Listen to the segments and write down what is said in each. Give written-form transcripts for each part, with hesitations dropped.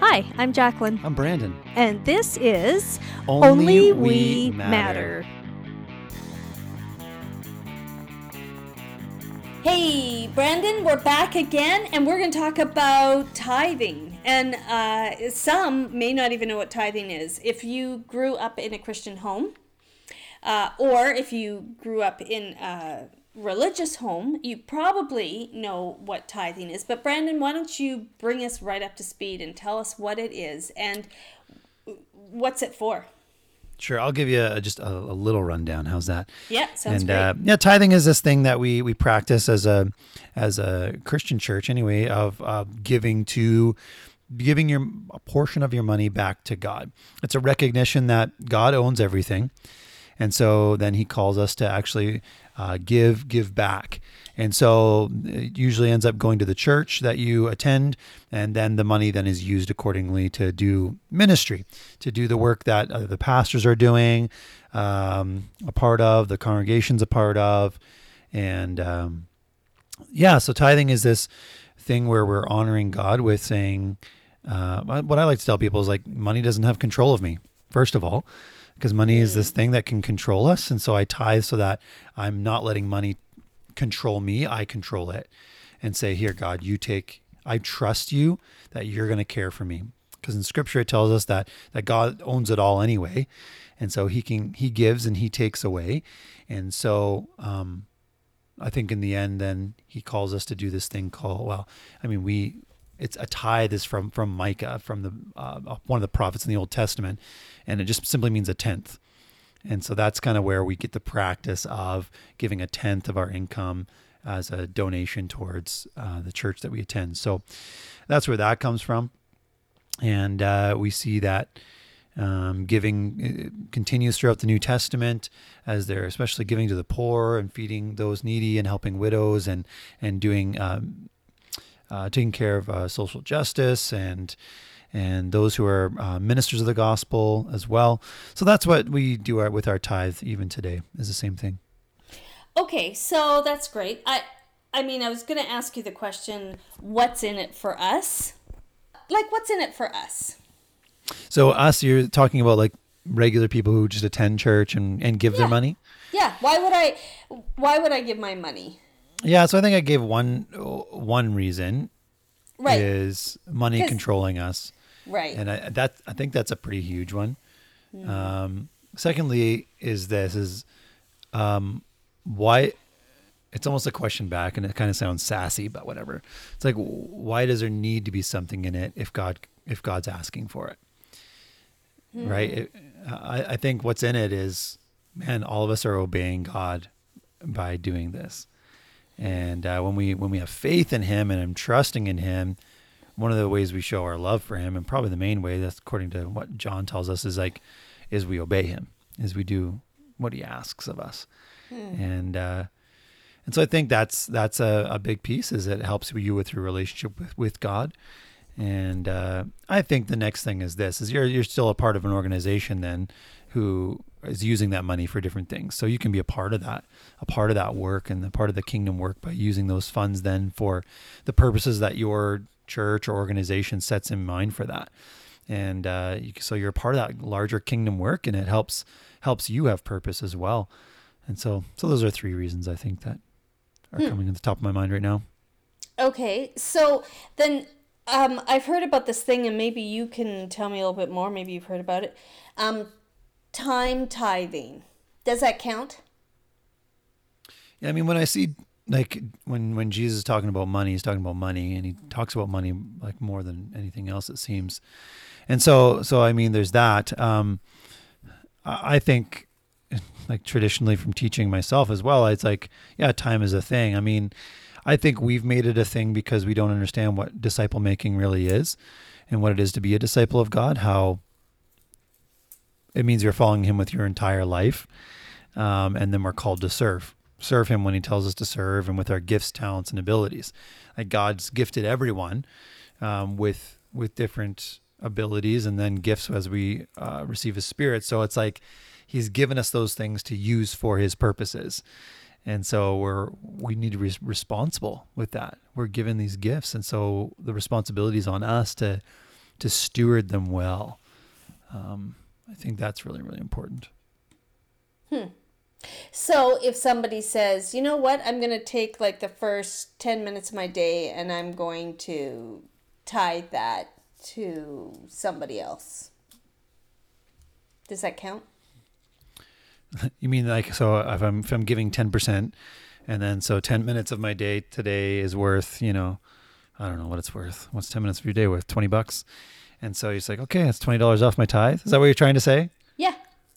Hi, I'm Jacqueline. I'm Brandon. And this is Only We We Matter. Hey, Brandon, we're back again, and we're going to talk about tithing. And some may not even know what tithing is. If you grew up in a Christian home, or if you grew up in a religious home, you probably know what tithing is. But Brandon, why don't you bring us right up to speed and tell us what it is and what's it for? Sure, I'll give you just a little rundown. How's that? Yeah, sounds great. Tithing is this thing that we practice as a Christian church anyway, of giving a portion of your money back to God. It's a recognition that God owns everything, and so then He calls us to actually give back. And so it usually ends up going to the church that you attend, and then the money then is used accordingly to do ministry, to do the work that the pastors are doing, a part of, the congregation's a part of. And so tithing is this thing where we're honoring God with saying, what I like to tell people is like, money doesn't have control of me, first of all, because money is this thing that can control us. And so I tithe so that I'm not letting money control me. I control it and say, here, God, I trust you that you're going to care for me. Because in scripture, it tells us that God owns it all anyway. And so he gives and he takes away. And so, I think in the end, then he calls us to do this thing called, it's a tithe is from Micah, from the one of the prophets in the Old Testament, and it just simply means a tenth. And so that's kind of where we get the practice of giving a tenth of our income as a donation towards the church that we attend. So that's where that comes from. And we see that giving continues throughout the New Testament, as they're especially giving to the poor and feeding those needy and helping widows and doing taking care of social justice and those who are ministers of the gospel as well. So that's what we do with our tithe even today, is the same thing. Okay, so that's great. I was going to ask you the question, what's in it for us? Like, what's in it for us? So us, you're talking about like regular people who just attend church and give their money? Yeah. Why would I give my money? Yeah, so I think I gave one reason, right, is money controlling us. Right. And I think that's a pretty huge one. Mm. Secondly is why, it's almost a question back and it kind of sounds sassy, but whatever. It's like, why does there need to be something in it if God's asking for it? Mm. Right? I think what's in it is, man, all of us are obeying God by doing this. And when we have faith in Him and I'm trusting in Him, one of the ways we show our love for Him, and probably the main way, that's according to what John tells us, is we obey Him, is we do what He asks of us. And so I think that's a big piece, is it helps you with your relationship with God. And I think the next thing is this, is you're still a part of an organization then who is using that money for different things. So you can be a part of that work and the part of the kingdom work by using those funds then for the purposes that your church or organization sets in mind for that. And so you're a part of that larger kingdom work, and it helps you have purpose as well. And so those are three reasons I think that are coming to the top of my mind right now. Okay, so then I've heard about this thing, and maybe you can tell me a little bit more. Maybe you've heard about it. Time tithing. Does that count? Yeah, I mean, when I see, like, when Jesus is talking about money, he's talking about money, and he talks about money like more than anything else, it seems. And so I mean, there's that. I think, like, traditionally from teaching myself as well, it's like, yeah, time is a thing. I mean, I think we've made it a thing because we don't understand what disciple making really is and what it is to be a disciple of God, how it means you're following Him with your entire life. And then we're called to serve Him when He tells us to serve, and with our gifts, talents, and abilities. Like, God's gifted everyone with different abilities, and then gifts as we receive His Spirit. So it's like He's given us those things to use for His purposes. And so we need to be responsible with that. We're given these gifts. And so the responsibility is on us to to steward them well. I think that's really, really important. So if somebody says, you know what, I'm going to take like the first 10 minutes of my day and I'm going to tithe that to somebody else, does that count? You mean like, so if I'm giving 10%, and then so 10 minutes of my day today is worth, I don't know what it's worth. What's 10 minutes of your day worth? $20. And so you're like, okay, it's $20 off my tithe. Is that what you're trying to say? Yeah.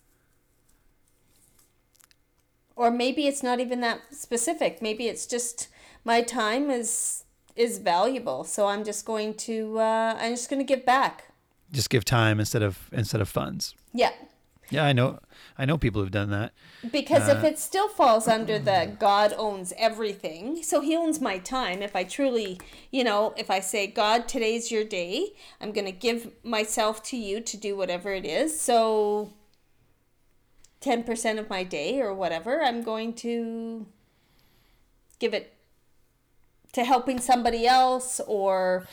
Or maybe it's not even that specific. Maybe it's just my time is valuable, so I'm just going to give back. Just give time instead of funds. Yeah. Yeah, I know people who've done that. Because if it still falls under the God owns everything, so he owns my time. If I truly, if I say, God, today's your day, I'm going to give myself to you to do whatever it is. So 10% of my day or whatever, I'm going to give it to helping somebody else, or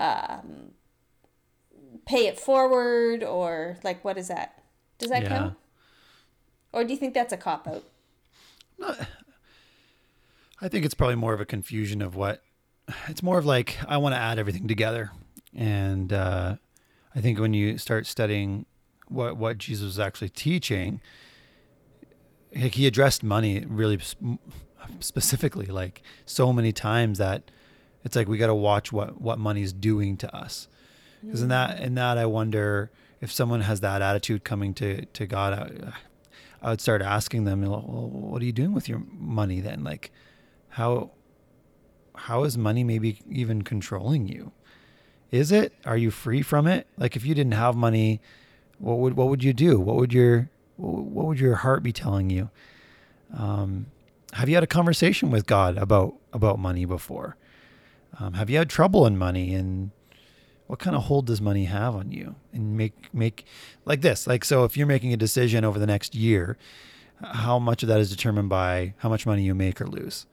pay it forward, or like, what is that? Does that count? Or do you think that's a cop-out? No, I think it's probably more of a confusion of it's more of like, I want to add everything together. And I think when you start studying what Jesus was actually teaching, like, he addressed money really specifically, like so many times that it's like we got to watch what money's doing to us. Because in that I wonder if someone has that attitude coming to God, I would start asking them, well, what are you doing with your money then? Like, how is money maybe even controlling you? Is it? Are you free from it? Like, if you didn't have money, what would you do? What would your heart be telling you? Have you had a conversation with God about money before? Have you had trouble in money, and what kind of hold does money have on you? And make like this, like, so if you're making a decision over the next year, how much of that is determined by how much money you make or lose?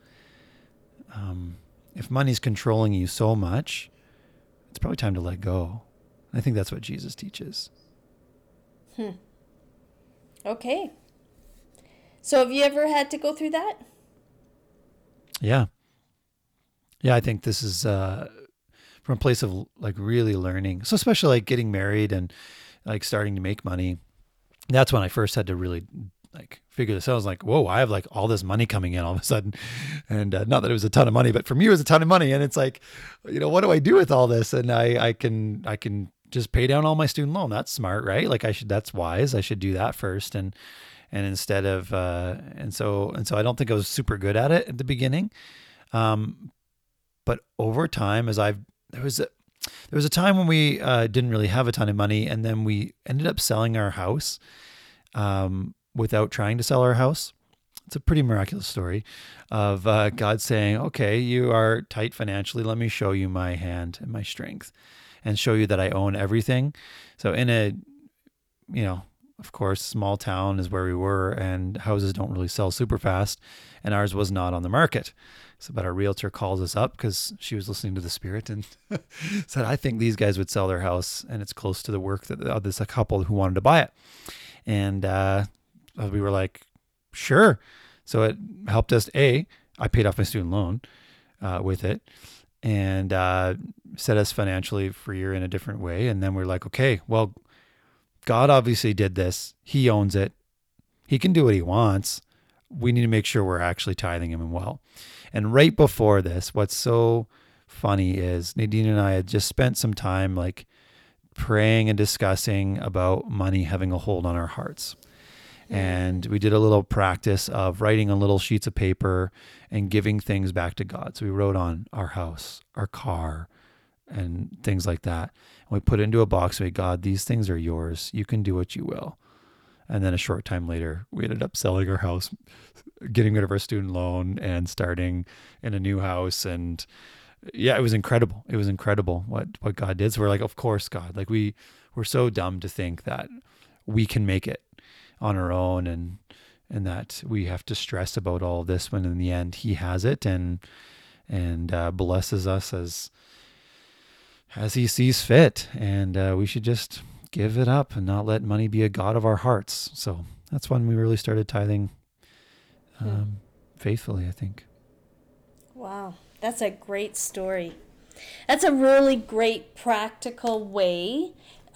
If money's controlling you so much, it's probably time to let go. I think that's what Jesus teaches. Okay. So have you ever had to go through that? Yeah. Yeah, I think this is from a place of like really learning. So especially like getting married and like starting to make money. That's when I first had to really like figure this out. I was like, whoa, I have like all this money coming in all of a sudden. And not that it was a ton of money, but for me it was a ton of money. And it's like, what do I do with all this? And I can just pay down all my student loan. That's smart, right? Like that's wise. I should do that first. And instead of, and so I don't think I was super good at it at the beginning. But over time, there was a time when we didn't really have a ton of money, and then we ended up selling our house without trying to sell our house. It's a pretty miraculous story of God saying, okay, you are tight financially. Let me show you my hand and my strength and show you that I own everything. So in a, of course, small town is where we were, and houses don't really sell super fast, and ours was not on the market. So, but our realtor calls us up because she was listening to the Spirit and said, I think these guys would sell their house, and it's close to the work that this a couple who wanted to buy it. And we were like, sure. So it helped us. I paid off my student loan with it, and set us financially freer in a different way. And then we're like, okay, well, God obviously did this. He owns it. He can do what he wants. We need to make sure we're actually tithing him well. And right before this, what's so funny is Nadine and I had just spent some time like praying and discussing about money having a hold on our hearts. And we did a little practice of writing on little sheets of paper and giving things back to God. So we wrote on our house, our car, and things like that. And we put it into a box. We, God, these things are yours. You can do what you will. And then a short time later, we ended up selling our house, getting rid of our student loan, and starting in a new house. And yeah, it was incredible. It was incredible what God did. So we're like, of course, God, like we're so dumb to think that we can make it on our own, and that we have to stress about all of this when in the end he has it and blesses us as as he sees fit. And we should just give it up and not let money be a god of our hearts. So that's when we really started tithing faithfully, I think. Wow, that's a great story. That's a really great practical way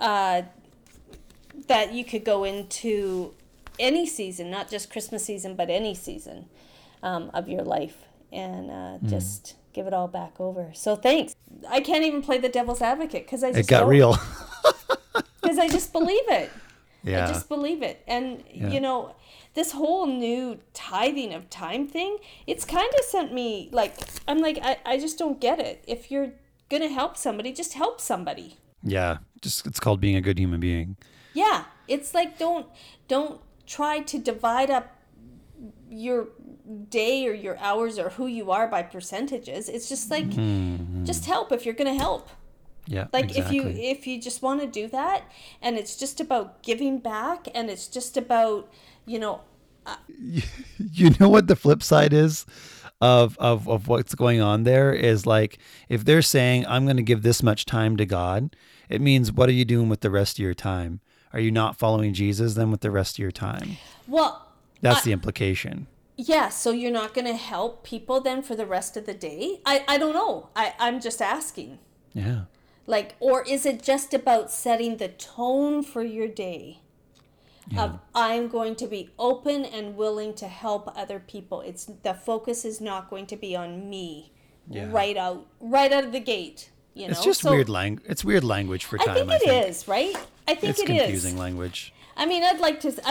that you could go into any season, not just Christmas season, but any season of your life, and just give it all back over. So thanks. I can't even play the devil's advocate because I just It got real. Because I just believe it. Yeah. I just believe it. And, you know, this whole new tithing of time thing, it's kind of sent me, like, I'm like, I just don't get it. If you're going to help somebody, just help somebody. Yeah. Just it's called being a good human being. Yeah. It's like, don't try to divide up your day or your hours or who you are by percentages. It's just like, just help if you're going to help. Yeah, like exactly. if you just want to do that, and it's just about giving back, and it's just about, you know, you know what the flip side is of what's going on there is, like, if they're saying I'm going to give this much time to God, it means what are you doing with the rest of your time? Are you not following Jesus then with the rest of your time? well, That's the implication. yeah, so you're not going to help people then for the rest of the day? I don't know. I'm just asking. Yeah. Like, or is it just about setting the tone for your day? Yeah. Of I'm going to be open and willing to help other people. It's the focus is not going to be on me right out of the gate. You know, It's just weird It's weird language for time. I think it is, right? I think it's confusing language. I mean, I'd like to.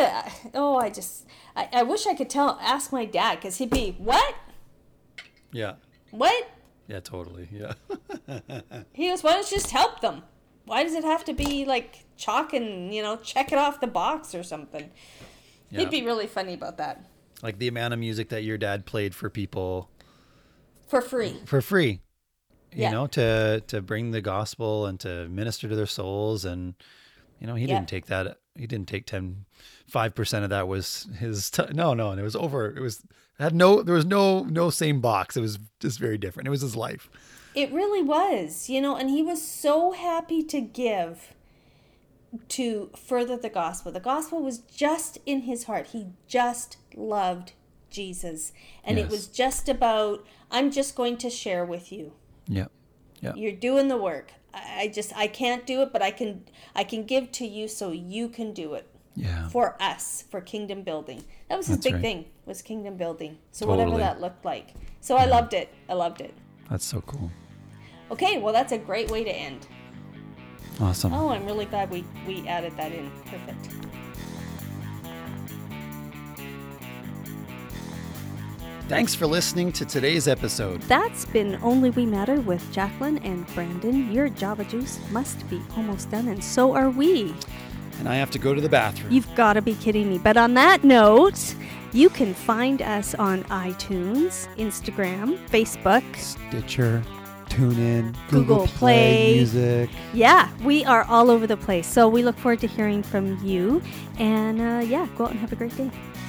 I wish I could ask my dad, because he'd be what? Yeah. What? Yeah, totally. Yeah. He goes, why don't you just help them? Why does it have to be like chalk and, you know, check it off the box or something? Yeah. He'd be really funny about that. Like the amount of music that your dad played for people For free. You know, to bring the gospel and to minister to their souls. And, you know, he didn't take that. He didn't take 5% of that was his. No. And it was over. There was no same box. It was just very different. It was his life. It really was, you know, and he was so happy to give to further the gospel. The gospel was just in his heart. He just loved Jesus. And it was just about, I'm just going to share with you. Yeah. Yeah. You're doing the work. I can't do it, but I can give to you so you can do it. Yeah. For us, for kingdom building. That was his big thing, was kingdom building. So whatever that looked like. So I loved it. That's so cool. Okay, well, that's a great way to end. Awesome. Oh, I'm really glad we added that in. Perfect. Thanks for listening to today's episode. That's been Only We Matter with Jacqueline and Brandon. Your Java Juice must be almost done, and so are we. And I have to go to the bathroom. You've got to be kidding me. But on that note, you can find us on iTunes, Instagram, Facebook, Stitcher, TuneIn, Google Play Music. Yeah, we are all over the place. So we look forward to hearing from you. And go out and have a great day.